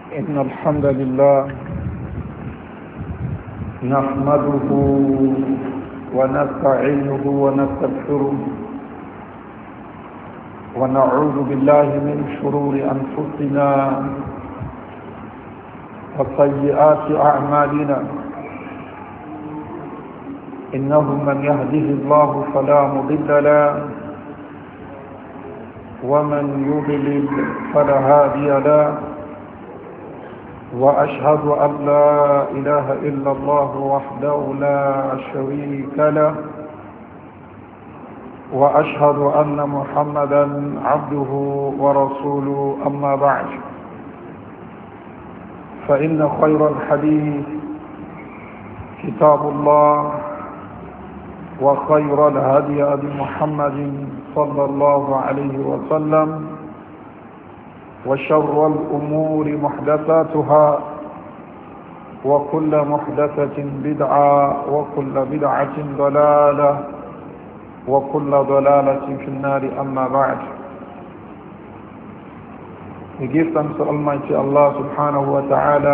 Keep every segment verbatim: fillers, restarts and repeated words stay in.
إن الحمد لله نحمده ونستعينه ونستغفره ونعوذ بالله من شرور أنفسنا وسيئات أعمالنا إنه من يهده الله فلا مضل له ومن يضلل فلا هادي له وأشهد أن لا إله إلا الله وحده لا شريك له وأشهد أن محمدا عبده ورسوله أما بعد فإن خير الحديث كتاب الله وخير الهدي هدي محمد صلى الله عليه وسلم وشر الأمور محدثاتها وكل محدثة بدعة وكل بدعة ضلالة وكل ضلالة في النار أما بعد. We give thanks to Almighty Allah subhanahu wa ta'ala.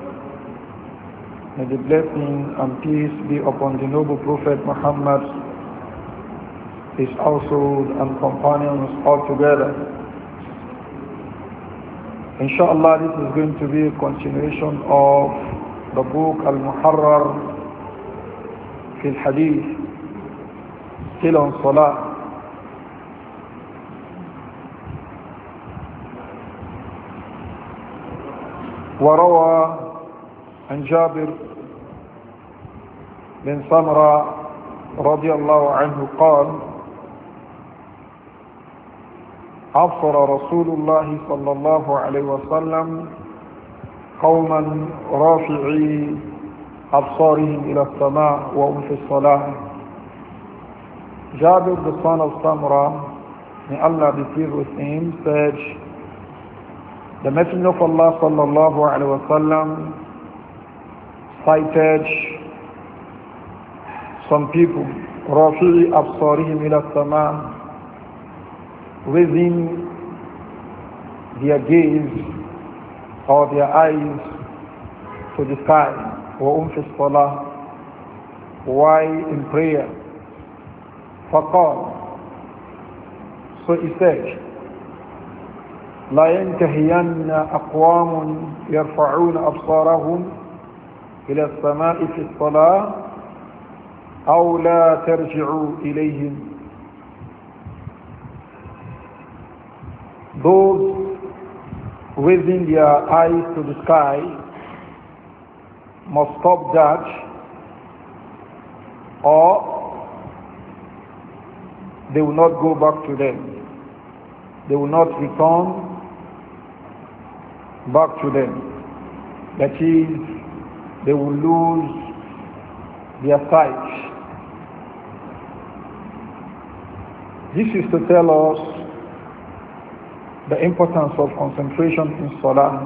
May the blessing and peace be upon the noble Prophet Muhammad, his household and companions all together. Inshallah, this is going to be a continuation of the book Al-Muharrar fi al-Hadith, still on Salah. وروى عن جابر بن سمرة رضي الله عنه قال أبصر رسول الله صلى الله عليه وسلم قوما رافعي أبصارهم إلى السماء وهم في الصلاة. Jabir, the son of Samra, may Allah be pleased with him, said, the Messenger of Allah صلى الله عليه وسلم cited some people, رافعي أبصارهم إلى السماء, raising their gaze or their eyes to the sky, وَهُمْ فِي الصَّلَاةِ, while in prayer. فَقَالَ, so he said, لَا يَنْتَهِيَنَّ أَقْوَامٌ يَرْفَعُونَ أَبْصَارَهُمْ إِلَى السَّمَاءِ فِي الصَّلَاةِ أَوْ لَا تَرْجِعُوا إِلَيْهِمْ. Those raising their eyes to the sky must stop that, or they will not go back to them. They will not return back to them. That is, they will lose their sight. This is to tell us the importance of concentration in Salah.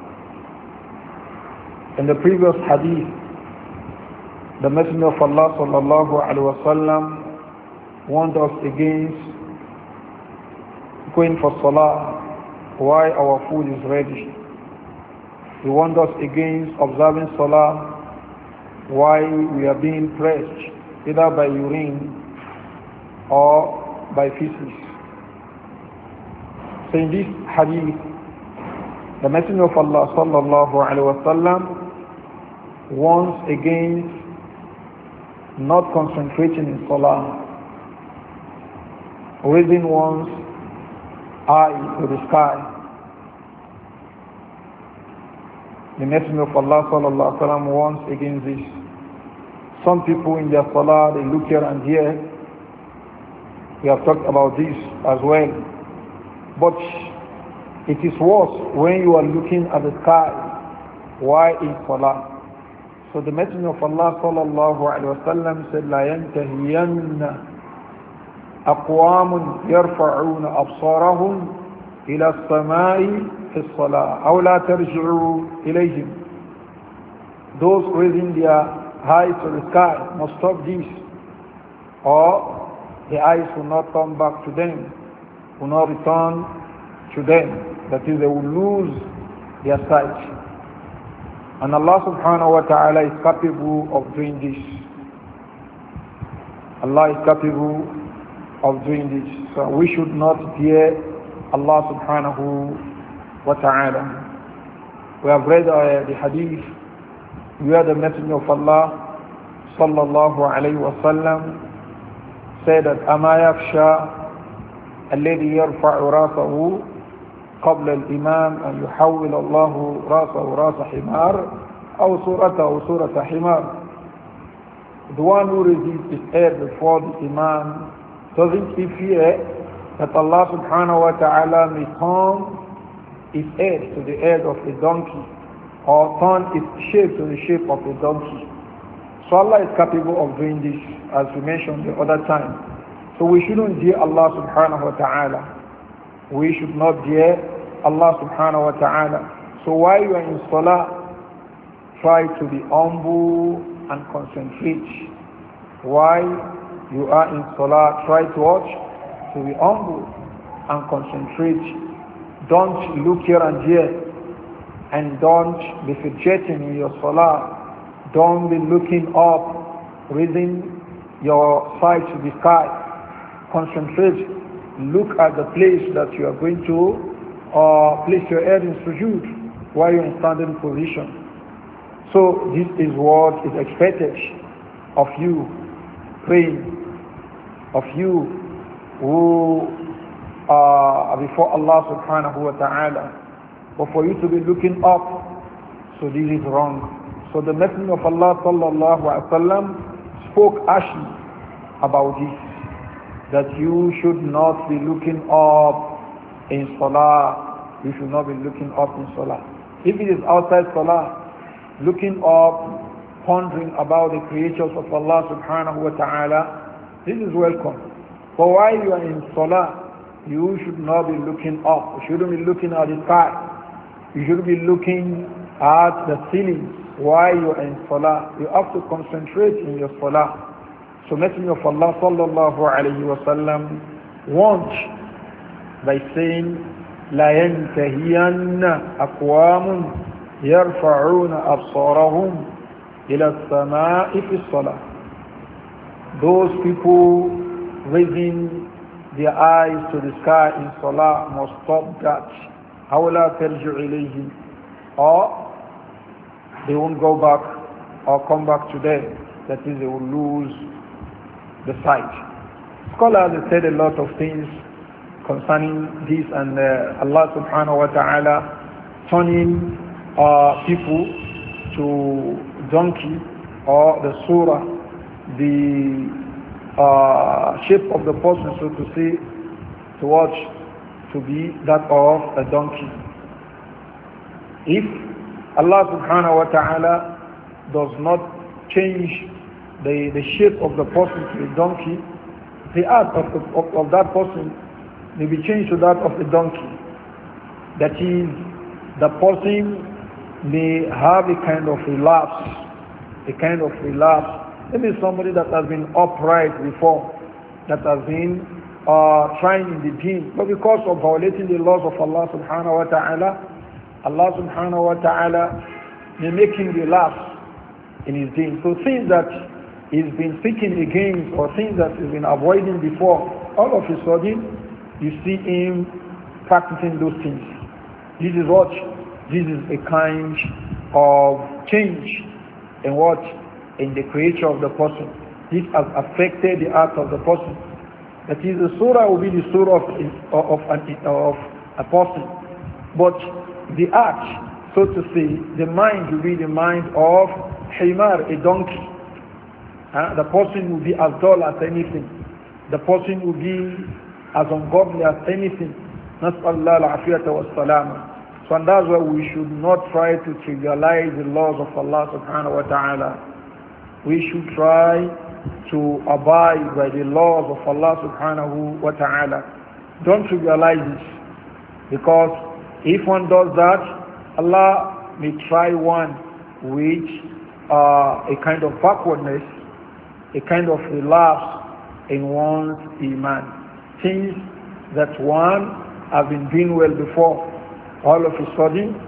In the previous hadith, the Messenger of Allah sallallahu alaihi wasallam warned us against going for Salah while our food is ready. He warned us against observing Salah while we are being pressed, either by urine or by feces. So in this hadith, the Messenger of Allah sallallahu alaihi wasallam warns against not concentrating in Salah, raising one's eye to the sky. The Messenger of Allah sallallahu alaihi wasallam warns against this. Some people in their Salah, they look here and here. We have talked about this as well. But it is worse when you are looking at the sky while in Salah. So the Messenger of Allah sallallahu alaihi wasallam said, لا ينتهين أقوام يرفعون أبصارهم إلى السماء في الصلاة أو لا ترجعوا إليهم. Those raising their eyes to the sky must stop this, or the eyes will not come back to them, will not return to them. That is, they will lose their sight. And Allah subhanahu wa ta'ala is capable of doing this. Allah is capable of doing this. So we should not fear Allah subhanahu wa ta'ala. We have read uh, the hadith where the Messenger of Allah sallallahu alayhi wa sallam said that أَمَا يَخْشَى الذي يرفع راسه قبل الإمام أن يحول الله راسه راس حمار أو صورته صورة حمار. The one who raises his head before the Imam, doesn't he fear that Allah subhanahu wa ta'ala may turn his head to the head of a donkey or turn its shape to the shape of a donkey? So Allah is capable of doing this, as we mentioned the other time. So we shouldn't fear Allah subhanahu wa ta'ala. We should not fear Allah subhanahu wa ta'ala. So while you are in salah, try to be humble and concentrate. While you are in salah, try to watch, to be humble and concentrate. Don't look here and here, and don't be fidgeting in your salah. Don't be looking up, raising your sight to the sky. Concentrate. Look at the place that you are going to uh, place your head in sujood while you're in standing position. So this is what is expected of you praying, of you who are before Allah subhanahu wa ta'ala. But for you to be looking up, so this is wrong. So the Messenger of Allah sallallahu alaihi wasallam spoke harshly about this, that you should not be looking up in salah. You should not be looking up in salah. If it is outside salah, looking up, pondering about the creatures of Allah subhanahu wa ta'ala, this is welcome. But while you are in salah, you should not be looking up. You shouldn't be looking at the sky. You should be looking at the ceiling while you are in salah. You have to concentrate in your salah. So Messenger of Allah sallallahu alayhi wa sallam warned by saying, لا ينتهين أقوام يرفعون أبصارهم إلى السماء في الصلاة. Those people raising their eyes to the sky in salah must stop that. أولا ترجع إليهم, or they won't go back or come back to them. That is, they will lose the sight. Scholars have said a lot of things concerning this, and uh, Allah subhanahu wa ta'ala turning uh, people to donkey or the surah, the uh, shape of the person, so to say, to watch, to be that of a donkey. If Allah subhanahu wa ta'ala does not change the, the shape of the person to a donkey, the art of, the, of, of that person may be changed to that of a donkey. That is, the person may have a kind of relapse, a kind of relapse. Maybe somebody that has been upright before, that has been uh, trying in the deen, but because of violating the laws of Allah subhanahu wa ta'ala, Allah subhanahu wa ta'ala may make him relapse in his deen. So things that he's been speaking against or things that he's been avoiding before, all of a sudden you see him practicing those things. This is what? This is a kind of change in what? In the creature of the person. This has affected the heart of the person. That is, the surah will be the surah of, of, of, of a person. But the heart, so to say, the mind will be the mind of himar, a donkey. Uh, the person will be as dull as anything. The person will be as ungodly as anything. Nas'allah al-afiyata wa-salama. So and that's why we should not try to trivialize the laws of Allah subhanahu wa ta'ala. We should try to abide by the laws of Allah subhanahu wa ta'ala. Don't trivialize this, because if one does that, Allah may try one with uh, a kind of backwardness, a kind of relapse in one's iman. Things that one has been doing well before, all of a sudden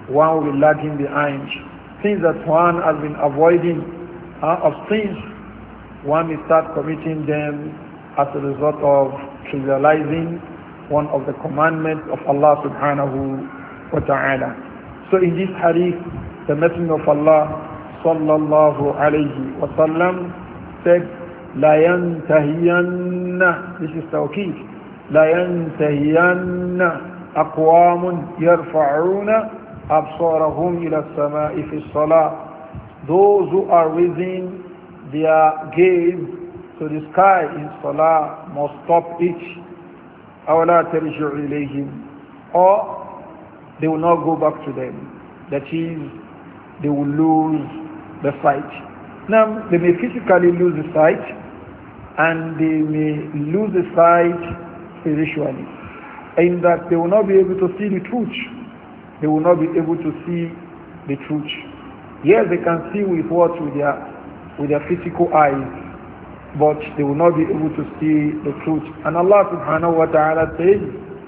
one will be lagging behind. Things that one has been avoiding uh, of things, one may start committing them as a result of trivializing one of the commandments of Allah subhanahu wa ta'ala. So in this hadith, the Messenger of Allah sallallahu alayhi wa sallam said, لا ينتهين, this is tawqeed, لا ينتهين أقوام يرفعون أبصارهم إلى السماء في الصلاة. Those who are raising their gaze to the sky in salah must stop it. أولا ترجع إليهم, or they will not go back to them. That is, they will lose the sight. Now, they may physically lose the sight, and they may lose the sight spiritually, in that they will not be able to see the truth. They will not be able to see the truth. Yes, they can see with what? With their, with their physical eyes, but they will not be able to see the truth. And Allah subhanahu wa ta'ala says,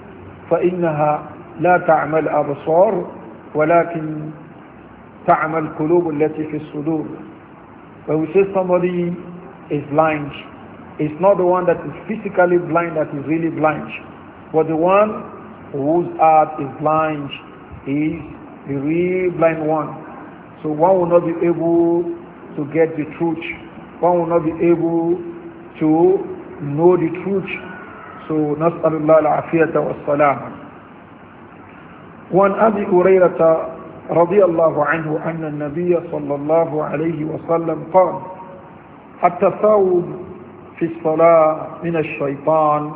فَإِنَّهَا لَا تَعْمَلْ أَبْصَارُ وَلَكِنْ تَعْمَلْ قُلُوبُ الَّتِي فِي الصُّدُورِ. When we say somebody is blind, it's not the one that is physically blind that is really blind, but the one whose heart is blind is the real blind one. So one will not be able to get the truth. One will not be able to know the truth. So نسأل الله العافية والسلامة. وعن أبي هريرة رضي الله عنه أن النبي صلى الله عليه وسلم قال التثاؤب في الصلاة من الشيطان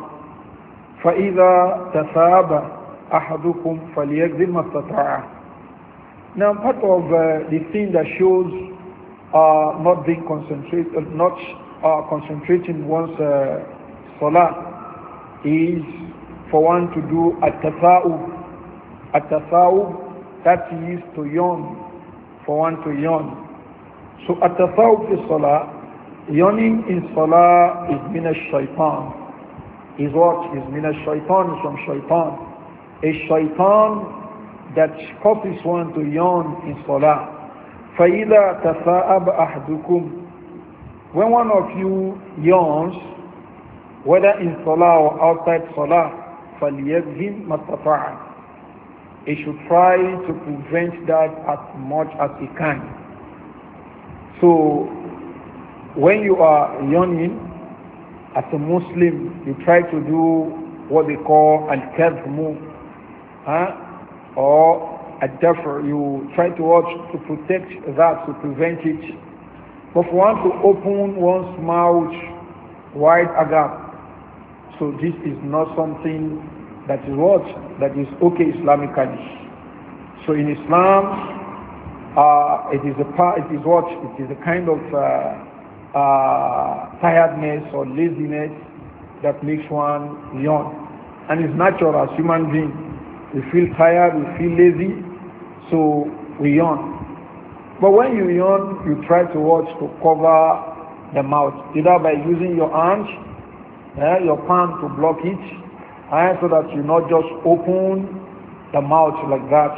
فإذا تثاب أحدكم فليكذب ما استطاع. Now, part of uh, the thing that shows uh, not being concentrated, not uh, concentrating one's uh, salah, is for one to do at-tatha'ub. At-tatha'ub, that is to yawn, for one to yawn. So at-tatha'ub fi salah, yawning in salah is min ash-shaytan. Is what? Is min ash-shaytan, is from shaytan. A shaitan that causes one to yawn in salah. فَإِذَا تَثَاءَبَ أَحْدُكُمْ, when one of you yawns, whether in salah or outside salah, فَلْيَبْهِمْ مَسْتَطَاعًا, he should try to prevent that as much as he can. So when you are yawning as a Muslim, you try to do what they call al-kadhmu, huh? or ad-dafr, you try to watch to protect that, to prevent it. But for one to open one's mouth wide agap, so this is not something that is what? That is okay Islamically. So in Islam, uh, it is a part, it is what? It is a kind of uh, uh, tiredness or laziness that makes one yawn. And it's natural as human beings. We feel tired, we feel lazy, so we yawn. But when you yawn, you try to watch to cover the mouth, either by using your hands, eh, your palm to block it, eh, so that you not just open the mouth like that.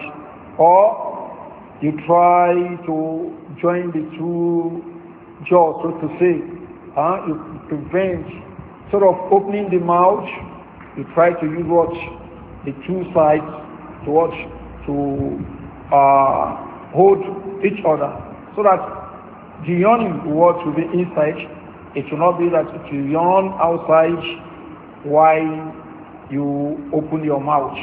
Or you try to join the two jaws, so to say. Eh, you prevent sort of opening the mouth, you try to use what? The two sides to watch to uh, hold each other, so that the yawning what will be inside, it will not be that it will yawn outside while you open your mouth.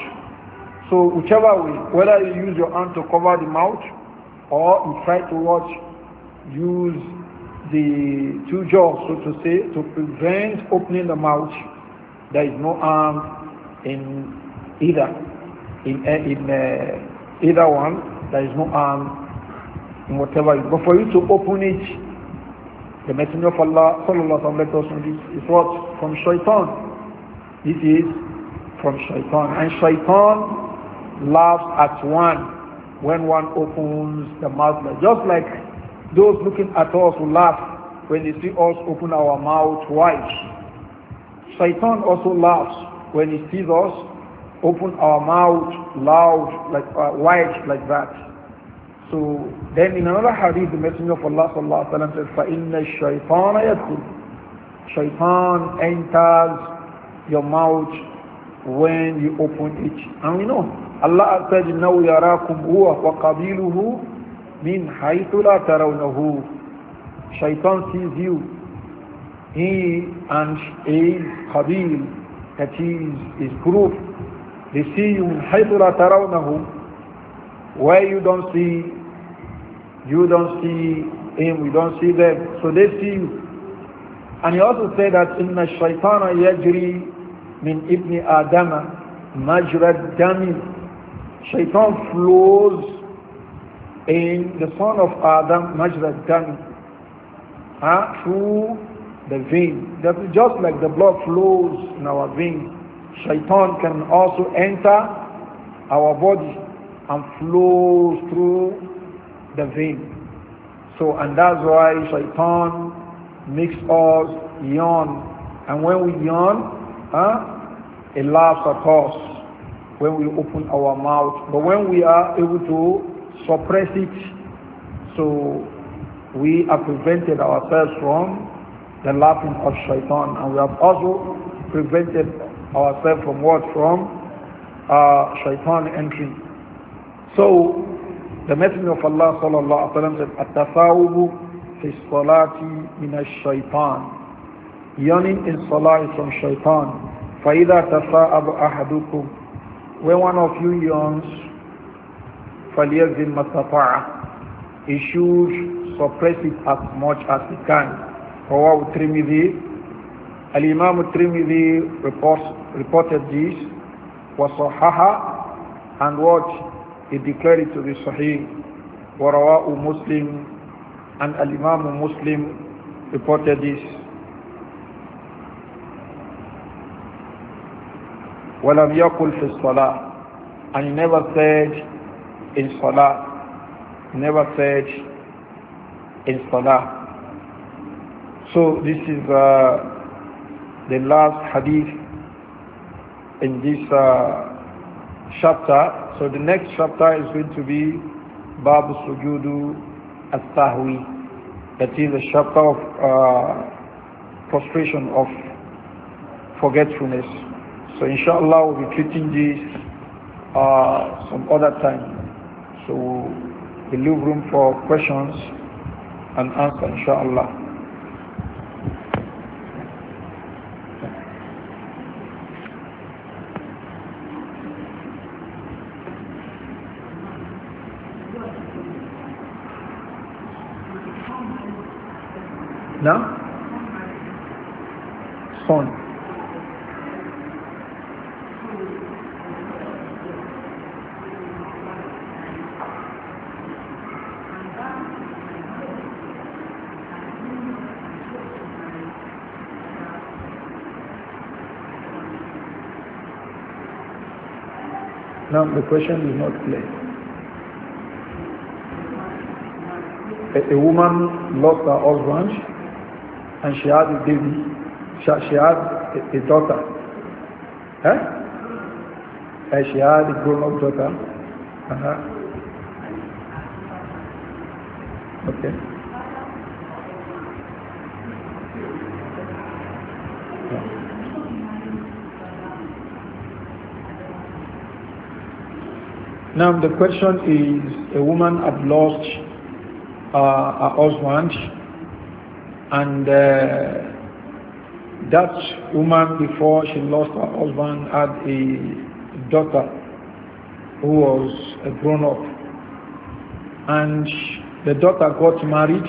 So whichever way, whether you use your hand to cover the mouth or you try to watch use the two jaws, so to say, to prevent opening the mouth, there is no harm in either in uh, in uh, either one. There is no harm in whatever. But for you to open it, the Messenger of Allah sallallahu alaihi wasallam this is what? From shaitan. This is from shaitan, and shaitan laughs at one when one opens the mouth, just like those looking at us will laugh when they see us open our mouth wide. Shaitan also laughs when he sees us open our mouth loud, like uh, wide, like that. So then in another hadith, the Messenger of Allah sallallahu alaihi wasallam says, فَإِنَّ الشَّيْطَانَ يَدْخُلُ Shaitan enters your mouth when you open it. And we know Allah said, إِنَّهُ يَرَاكُمْ هُوَ وَقَبِيلُهُ مِنْ حَيْثُ لَا تَرَوْنَهُ. Shaitan sees you, he and his qabil, that is his group, they see you مِنْ حَيْثُ لَا تَرَوْنَهُ, where you don't see, you don't see him, you don't see them, so they see you. And he also said that إِنَّ الشَّيْطَانَ يَجْرِي مِنْ إِبْنِ آدَمَ مَجْرَى الدَّمِ. Shaitan flows in the son of Adam, مَجْرَى الدَّمِ, huh? through the vein. That is just like the blood flows in our veins. Shaitan can also enter our body and flows through the vein. So, and that's why Shaitan makes us yawn, and when we yawn, huh, it laughs at us when we open our mouth. But when we are able to suppress it, so we have prevented ourselves from the laughing of Shaitan, and we have also prevented ourselves from what? From uh, Shaitan entering. So the Messenger of Allah sallallahu alaihi wasallam said, "At-tafawubu fi salati min ash-shaytan." Yawning in salah is from Shaitan. فَإِذَا تَفَاءَبَ أَحَدُكُمْ, when one of you yawns, فَلْيَزِمْ مَسْتَطَاعَ, he should suppress it as much as he can. Rawahu Tirmidhi. Al-Imam Tirmidhi reports, reported this, وَصَحَّحَ, and what he declared it to be Sahih. وَرَوَاءُ Muslim, and Al-Imam Muslim reported this. وَلَمْ يَقُلْ فِي الصَّلَاةِ, and he never said in salah, never said in salah. So this is uh, the last hadith in this uh, chapter. So the next chapter is going to be Babu Sujudu As-Sahwi, that is a chapter of uh, prostration, of forgetfulness. So inshallah we'll be treating this uh, some other time. So we'll leave room for questions and answer inshallah. Now? Son. Now the question is not clear. A, a woman lost her husband and she had a baby. She, she had a, a daughter. Huh? And she had a grown-up daughter. Uh-huh. Okay. Now the question is, a woman had lost uh, her husband, and uh, that woman, before she lost her husband, had a daughter who was a grown-up, and the daughter got married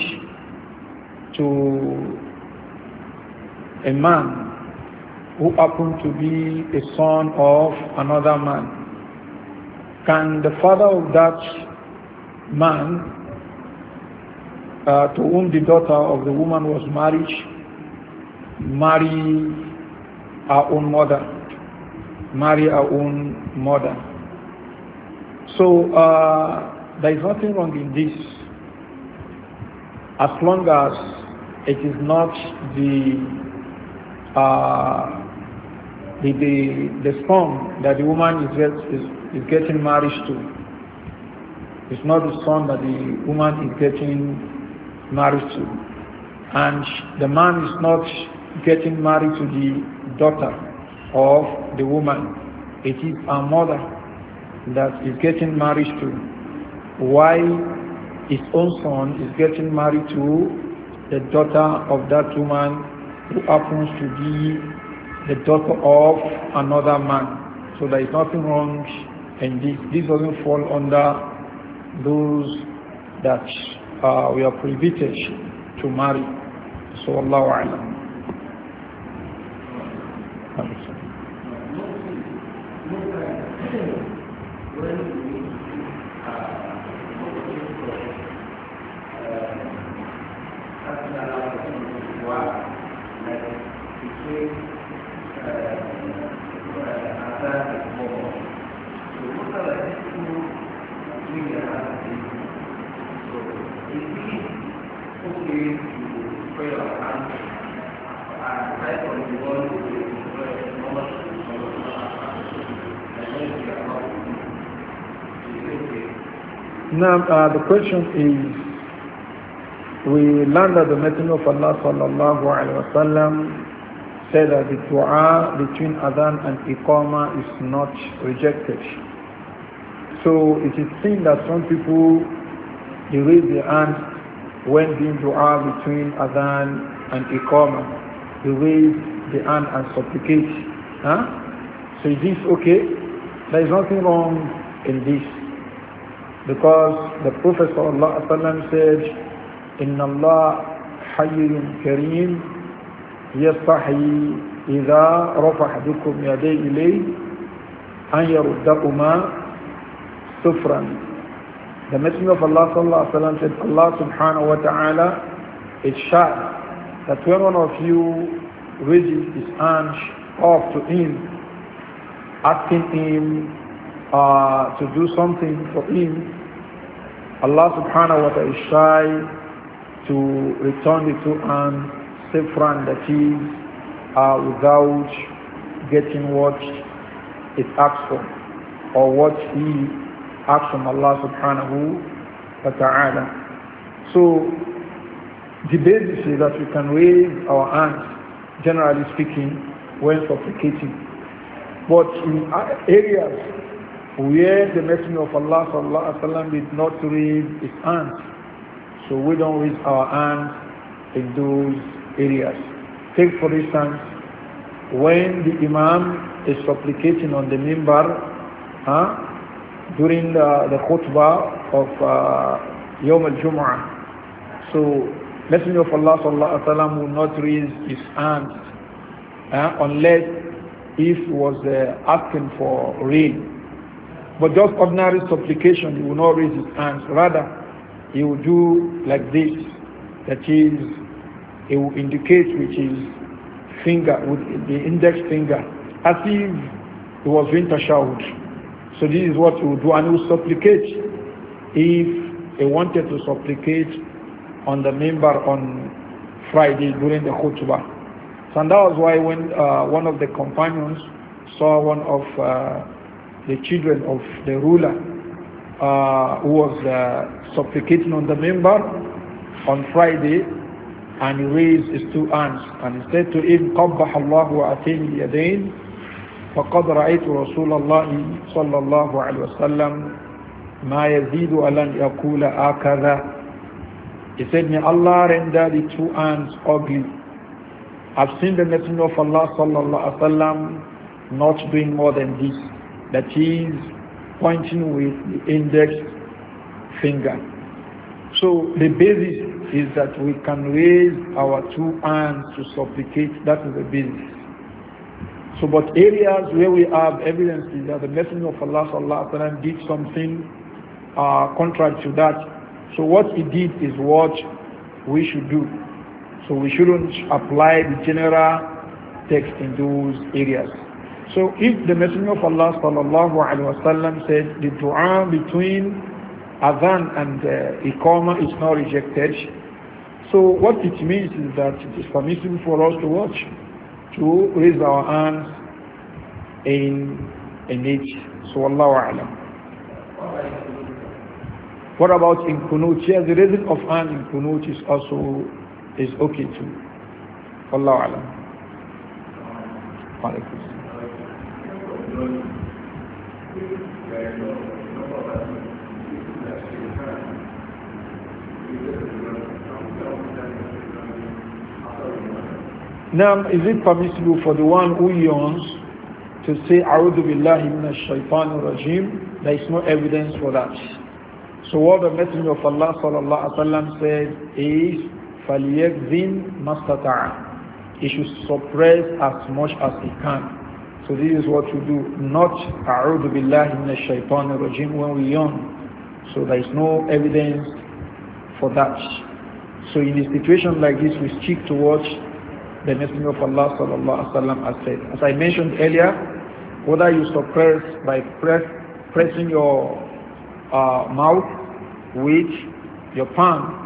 to a man who happened to be a son of another man. Can the father of that man, uh, to whom the daughter of the woman was married, marry her own mother? Marry her own mother. So uh, there is nothing wrong in this, as long as it is not the uh, the, the, the son that the woman is, get, is, is getting married to. It's not the son that the woman is getting married to. And the man is not getting married to the daughter of the woman. It is her mother that is getting married to. Why his own son is getting married to the daughter of that woman who happens to be the daughter of another man. So there is nothing wrong in this. This doesn't fall under those that uh, we are prohibited to marry. So Allahu A'lam. Now, uh, the question is, we learned that the Messenger of Allah sallallahu alaihi wasallam said that the dua between adhan and iqama is not rejected. So it is seen that some people, they raise their hands when doing dua between adhan and iqama. They raise the hand and supplicate. Huh? So is this okay? There is nothing wrong in this. Because the Prophet ﷺ said, إِنَّ اللَّهَ حَيٌّ كَرِيمٌ يَسْتَحْيِي إِذَا رَفَعَ أَحَدُكُمْ يَدَيْهِ إِلَيْهِ أَنْ يَرُدَّهُمَا سُفْرًا. The Messenger of Allah ﷺ said, Allah subhanahu wa ta'ala is shy that when one of you raises his hand up to him, asking him Uh, to do something for him, Allah subhanahu wa ta'ala is shy to return the two hands sifran, that is, uh, without getting what it asks for, or what he asks from Allah subhanahu wa ta'ala. So the basis is that we can raise our hands, generally speaking, when supplicating. But in areas where the Messenger of Allah sallallahu alaihi wasallam did not raise his hands, so we don't raise our hands in those areas. Take for instance, when the Imam is supplicating on the mimbar, huh, during the, the khutbah of uh, Yawm al-Jum'ah, so Messenger of Allah sallallahu alaihi wasallam will not raise his hands uh, unless if he was uh, asking for rain. But just ordinary supplication, he will not raise his hands. Rather, he will do like this. That is, he will indicate with his finger, with the index finger, as if he was doing tashahud. So this is what he will do. And he will supplicate if he wanted to supplicate on the mimbar on Friday during the khutbah. So and that was why when uh, one of the companions saw one of uh, the children of the ruler uh, who was uh, supplicating on the mimbar on Friday, and he raised his two hands and he said to him, قَبَّحَ اللَّهُ وَأَتَيْنِ الْيَدَيْنِ فَقَدْ رَأَيْتُ رَسُولَ اللَّهِ صَلَّى اللَّهُ عَلَيْهِ وَسَلَّمَ مَا يَزِيدُ أَلَنْ يَقُولَ آكَذَا. He said, may Allah render the two hands ugly. I've seen the Messenger of Allah sallallahu alaihi wasallam not doing more than this. That is pointing with the index finger. So the basis is that we can raise our two hands to supplicate. That is the basis. So but areas where we have evidence is that the Messenger of Allah sallallahu alaihi wasallam did something uh, contrary to that. So what he did is what we should do. So we shouldn't apply the general text in those areas. So if the Messenger of Allah sallallahu alaihi wasallam said the dua between adhan and uh, iqama is not rejected, so what it means is that it is permissible for us to watch, to raise our hands in, in it. So Allah A'lam. What about in Kunut? Yes, the raising of hand in Kunut is also is okay too. Allah A'lam. Now, is it permissible for the one who yawns to say, A'udhu billahi minash shaitanir rajim? There is no evidence for that. So what the Messenger of Allah sallallahu alaihi wasallam said is, فَلْيَكْذِنْ مَسْتَطَعَ. He should suppress as much as he can. So this is what we do, not A'udhu billahi minash shaitanir rajim when we yawn. So there is no evidence for that. So in a situation like this, we stick to what the Messenger of Allah sallallahu alaihi wasallam has said. As I mentioned earlier, whether you suppress by press, pressing your uh, mouth with your palm,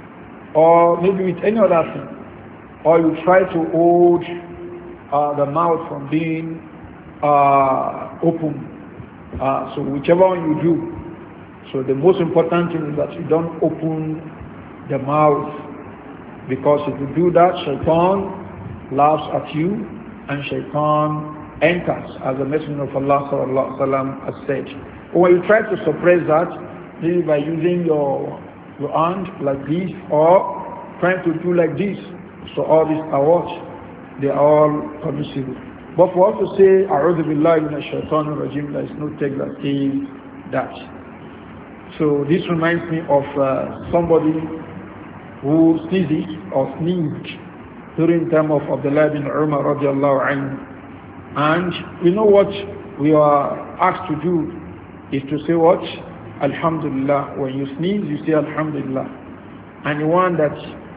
or maybe with any other thing, or you try to hold uh, the mouth from being uh, open. Uh, so whichever one you do. So the most important thing is that you don't open the mouth, because if you do that, shaitan laughs at you and shaitan enters, as the Messenger of Allah sallallahu alaihi wasallam has said. When you try to suppress that, maybe by using your your hand like this, or trying to do like this, so all these are what? They are all permissible. But for us to say, A'udhu billahi minash shaitanir rajim, there is no text that says that. So this reminds me of uh, somebody who sneezes or sneezed during the time of Abdullah bin Umar radiallahu anhu. And you know what we are asked to do is to say what? Alhamdulillah. When you sneeze, you say Alhamdulillah. And the one that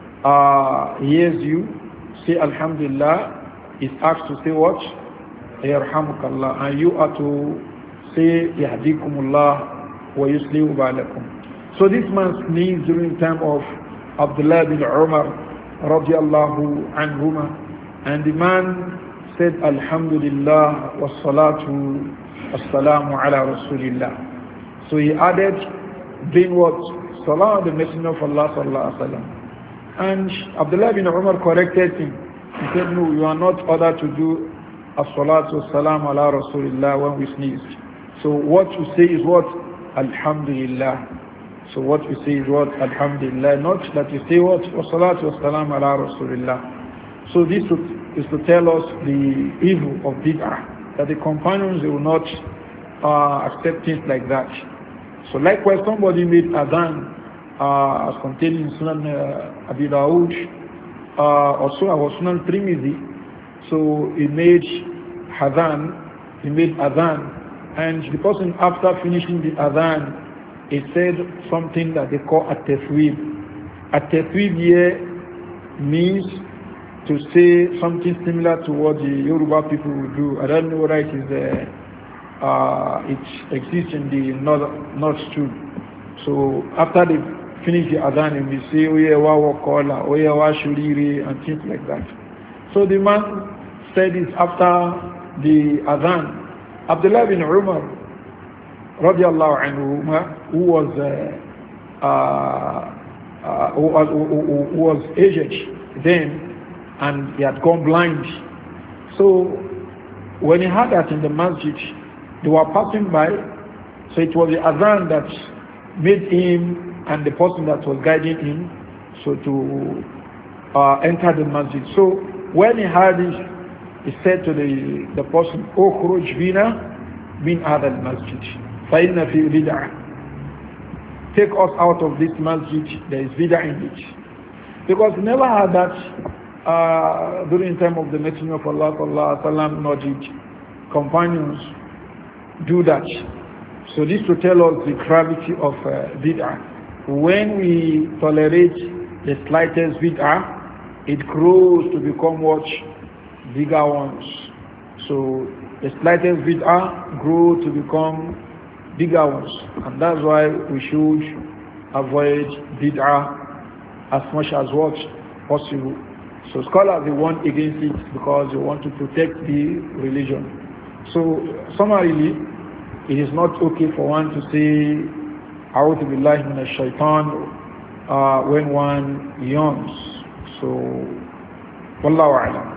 uh, hears you say Alhamdulillah is asked to say what? Yarhamukallah. And you are to say Yahdikumullah wa yuslihu ba'alakum. So this man sneezed during the time of Abdullah bin Umar radiallahu anhuma, and the man said Alhamdulillah wa salatu assalamu ala rasulillah. So he added, being what? Salah on the Messenger of Allah sallallahu alaihi wasallam. And Abdullah bin Umar corrected him. He said, no, you are not ordered to do as-salatu as-salam ala rasulillah when we sneeze. So what you say is what? Alhamdulillah. So what you say is what? Alhamdulillah. Not that you say what? Wassalatu wassalam ala rasulillah. So this is to tell us the evil of bid'ah, that the companions, they will not uh, accept things like that. So likewise, somebody made adhan uh, as contained in Sunan uh, Abi Dawud, uh, also our Sunan Tirmidhi. So he made adhan, he made adhan, and the person after finishing the adhan, he said something that they call a tafweeb. A tafweeb here means to say something similar to what the Yoruba people will do. I don't know whether it is uh, uh, it exists in the north, north too. So after they finish the adhan, we say oye wa wakola, oye wa shuriri, and things like that. So the man said this after the adhan. Abdullah bin Umar radiallahu anhu, who was uh, uh, uh, who, was, who, who was aged then, and he had gone blind. So when he heard that in the masjid, they were passing by. So it was the adhan that made him and the person that was guiding him so to uh, enter the masjid. So when he heard this, he said to the, the person, "Ukhruj bina min hadha al-masjid, fa inna fi bid'ah." Take us out of this masjid, there is bid'ah in it. Because we never had that uh, during the time of the Messenger of Allah sallallahu alaihi wasallam, nor did companions do that. So this to tell us the gravity of uh, bid'ah. When we tolerate the slightest bid'ah, it grows to become what? Bigger ones. So the slightest bid'ah grow to become bigger ones, and that's why we should avoid bid'ah as much as what possible. So scholars, they want against it because they want to protect the religion. So summarily, it is not okay for one to say A'udhu Billahi Minash Shaitan uh, when one yawns. So, Wallahu A'lam.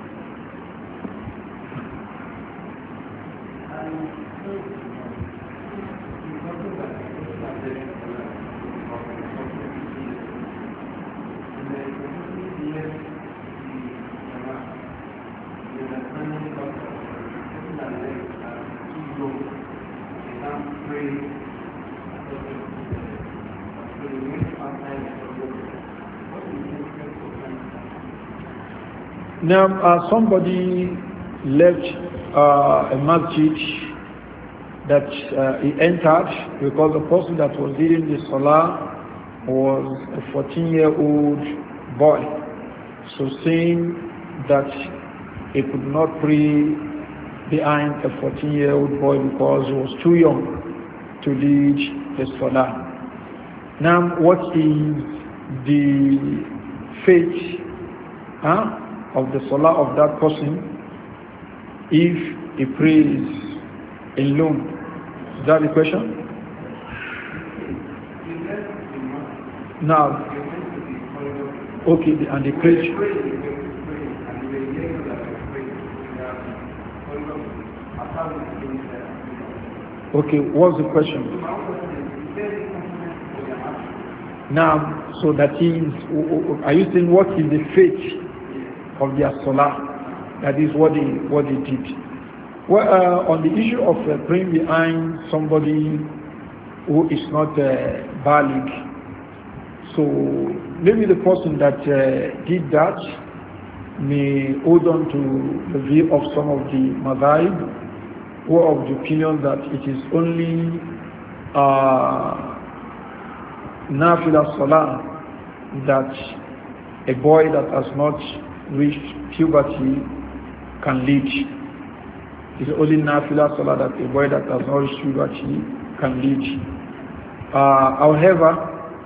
Now, uh, somebody left uh, a masjid that uh, he entered because the person that was leading the salah was a fourteen-year-old boy. So saying that he could not pray behind a fourteen-year-old boy because he was too young to lead the salah. Now, what is the fate huh, of the salah of that person if he prays alone? Is that the question? Now, okay, and the preach. Okay, what's the question? Now, so that is, are you saying what is the fate of their salah? That is what they what they did. Well, uh, on the issue of uh, praying behind somebody who is not uh, balig, so maybe the person that uh, did that may hold on to the view of some of the madhaib who are of the opinion that it is only uh, nafila salah that a boy that has not reached puberty can lead. It's only nafila salah that a boy that has not reached puberty can lead. Uh, however,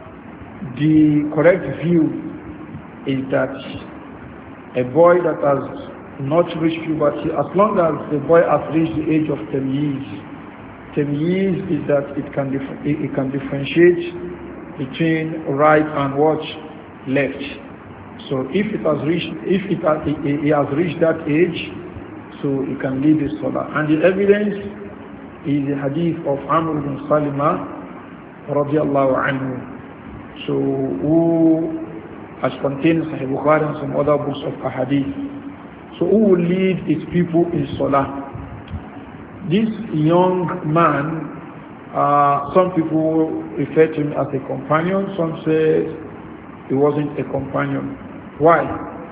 the correct view is that a boy that has not reached puberty, as long as the boy has reached the age of ten years, ten years is that it can dif- it can differentiate between right and what left. So if it has reached, if it has, he has reached that age, so he can lead the salah. And the evidence is the hadith of Amr ibn Salima radiallahu anhu. So who has contained Sahih Bukhari and some other books of hadith. So who will lead his people in salah? This young man, uh, some people refer to him as a companion, some say he wasn't a companion. Why?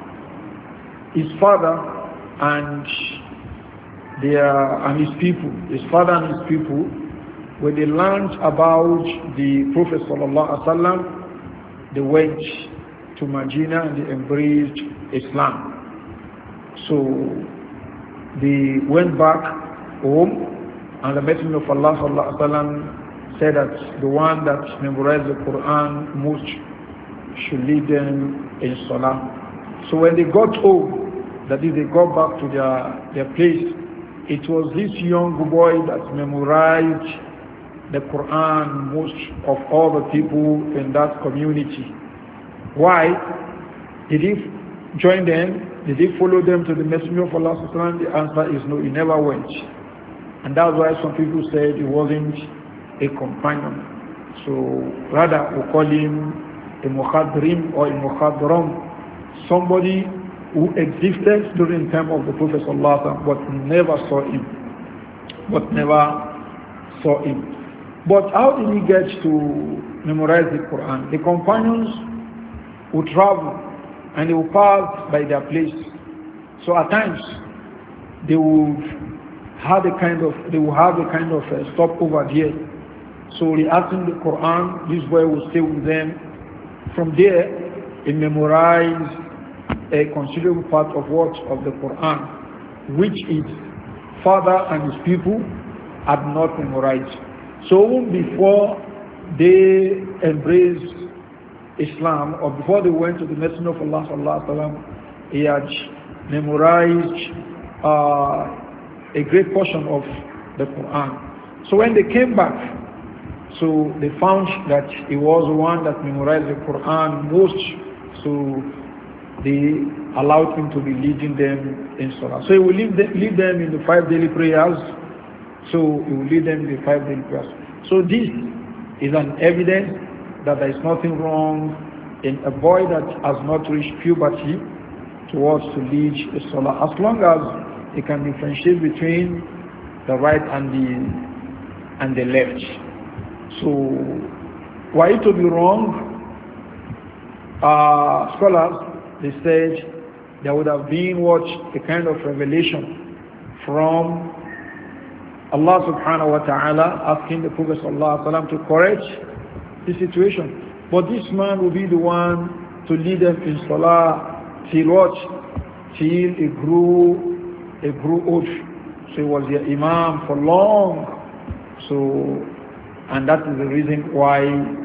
His father and their and his people, his father and his people, when they learned about the Prophet sallallahu alaihi wasallam, they went to Medina and they embraced Islam. So they went back home, and the Messenger of Allah sallallahu alaihi wasallam said that the one that memorized the Quran most should lead them in salah. So when they got home, that is, they got back to their their place, it was this young boy that memorized the Quran most of all the people in that community. Why? Did he join them? Did he follow them to the Messenger of Allah? The answer is no, he never went. And that's why some people said he wasn't a companion. So rather we call him a mukhadrim or a mukhadram, somebody who existed during the time of the Prophet ﷺ, but never saw him. But never saw him. But how did he get to memorize the Quran? The companions would travel and they would pass by their place. So at times they would have a kind of they would have a kind of a stop over there. So reacting the Quran, this boy will stay with them. From there, he memorized a considerable part of what of the Quran, which his father and his people had not memorized. So even before they embraced Islam, or before they went to the Messenger of Allah sallallahu alaihi wasallam, he had memorized uh, a great portion of the Quran. So when they came back, so they found that he was the one that memorized the Quran most, so they allowed him to be leading them in Salah. So he will lead them, lead them in the five daily prayers, so he will lead them in the five daily prayers. So this is an evidence that there is nothing wrong in a boy that has not reached puberty towards to lead the Salah, as long as he can differentiate between the right and the and the left. So, why it to be wrong? Uh, scholars, they said there would have been what a kind of revelation from Allah subhanahu wa ta'ala asking the Prophet sallallahu alaihi wasallam to correct the situation. But this man will be the one to lead them in Salah till what? Till he grew, he grew old. So he was their Imam for long. So, and that is the reason why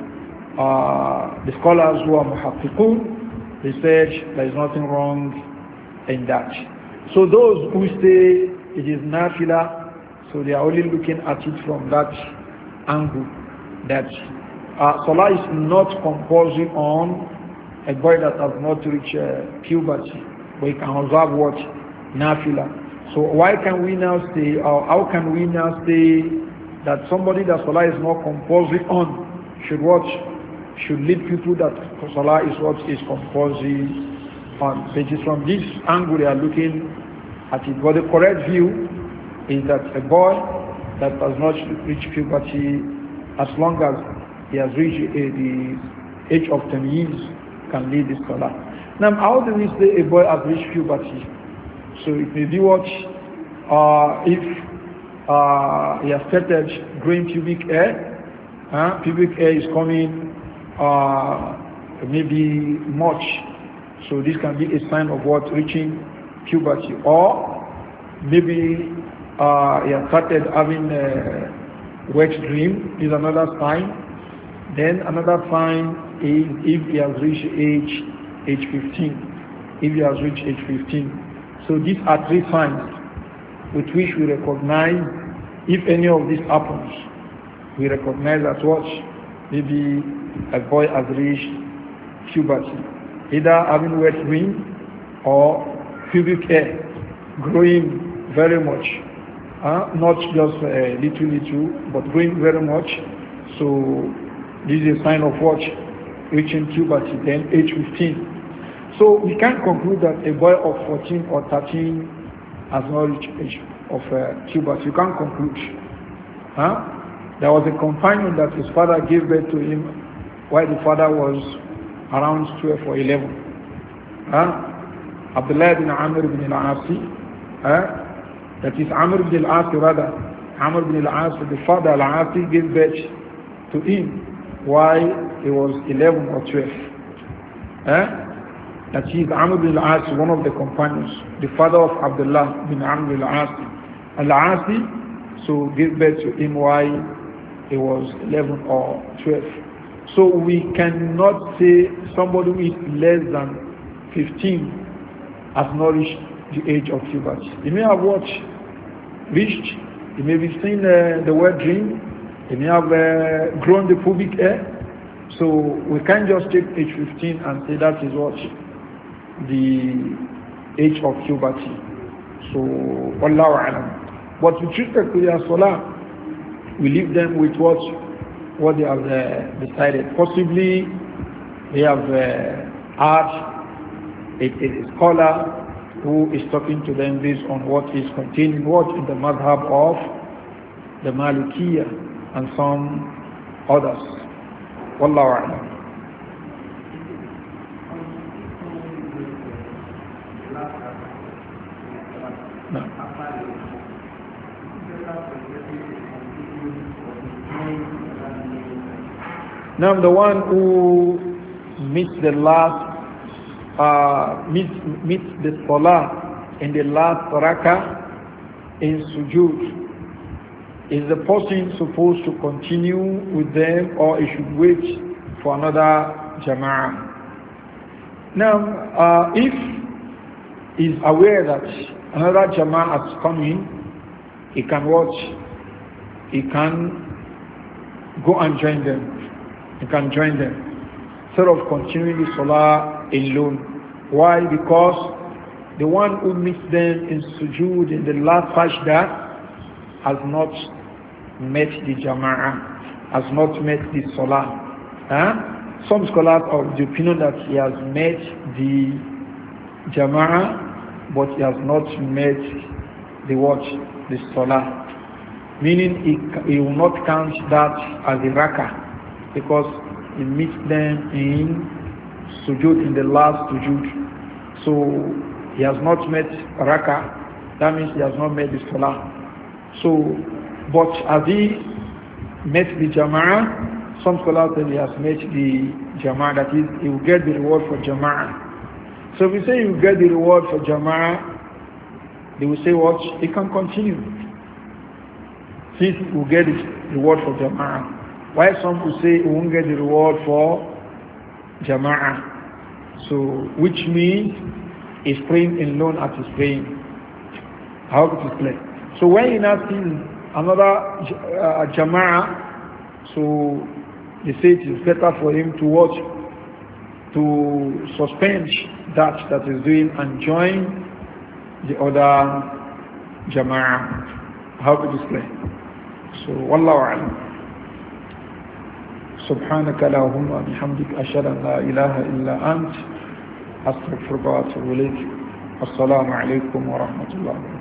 uh, the scholars who are muhaqqiqun, they said there is nothing wrong in that. So those who say it is nafila, so they are only looking at it from that angle, that uh, salah is not compulsory on a boy that has not reached uh, puberty, but he can observe what? Nafila. So why can we now say, or how can we now say that somebody that salah is not compulsory on should watch, should lead people that salah is what is compulsory on? It is from this angle they are looking at it. But the correct view is that a boy that has not reached puberty, as long as he has reached uh, the age of ten years, can lead the salah. Now, how do we say a boy has reached puberty? So it may be what, uh, if uh, he has started growing pubic hair, uh, pubic hair is coming uh, maybe much, so this can be a sign of what, reaching puberty. Or maybe uh, he has started having a wet dream, is another sign. Then another sign is if he has reached age age fifteen. If he has reached age fifteen. So these are three signs with which we recognize, if any of this happens, we recognize that what, maybe a boy has reached puberty, either having wet dream or pubic hair growing very much, uh, not just a uh, little little, but growing very much. So this is a sign of what, reaching puberty, then age fifteen. So we can't conclude that a boy of fourteen or thirteen has not reached age of uh, puberty. You can't conclude. Huh? There was a companion that his father gave birth to him while the father was around twelve or eleven. Huh? Abdullah bin Amr bin al-Asi. Huh? That is Amr bin al-Asi rather. Amr bin al-Asi, the father al-Asi gave birth to him while he was eleven or twelve. Huh? That is Amr bin al-As, one of the companions, the father of Abdullah bin Amr al-As. Al-Asi, so gave birth to him while he was eleven or twelve. So we cannot say somebody who is less than fifteen has not reached the age of puberty. He may have what? Reached, he may be seeing uh, the wet dream, he may have uh, grown the pubic hair. So we can't just take age fifteen and say that is what? The age of puberty. So, Wallahu a'lam. But with respect to their salah, we leave them with what what they have uh, decided. Possibly they have uh, asked a, a scholar who is talking to them based on what is contained in what in the madhab of the Malikiyya and some others. Wallahu a'lam. No. Now the one who meets the last, uh, meets, meets the salah in the last rakah in sujood, is the person supposed to continue with them or he should wait for another jama'ah? Now, uh, if he is aware that another jama'ah has come in, he can watch, he can go and join them. He can join them. Instead of continuing the salah alone. Why? Because the one who meets them in sujood in the last sajda has not met the jama'ah, has not met the salah. Huh? Some scholars are of the opinion that he has met the jama'ah, but he has not met the watch, the salah. Meaning he, he will not count that as a rakah because he meets them in sujood in the last sujood. So he has not met rakah, that means he has not met the salah. So, but as he met the jama'ah, some scholars say he has met the jama'ah, that is, he will get the reward for jama'ah. So if we say he will get the reward for jama'ah, they will say what? He can continue. Since he will get the reward for jama'ah. While some will say he won't get the reward for jama'ah. So, which means he's praying alone as he's praying. I hope it is clear. So when he now sees another uh, jama'ah, so they say it is better for him to watch, to suspend that that he's doing and join the other jama'ah. I hope it is clear. So, wallahu a'lam. سبحانك اللهم وبحمدك أشهد أن لا إله إلا أنت أستغفرك وأتوب إليك. السلام عليكم ورحمة الله.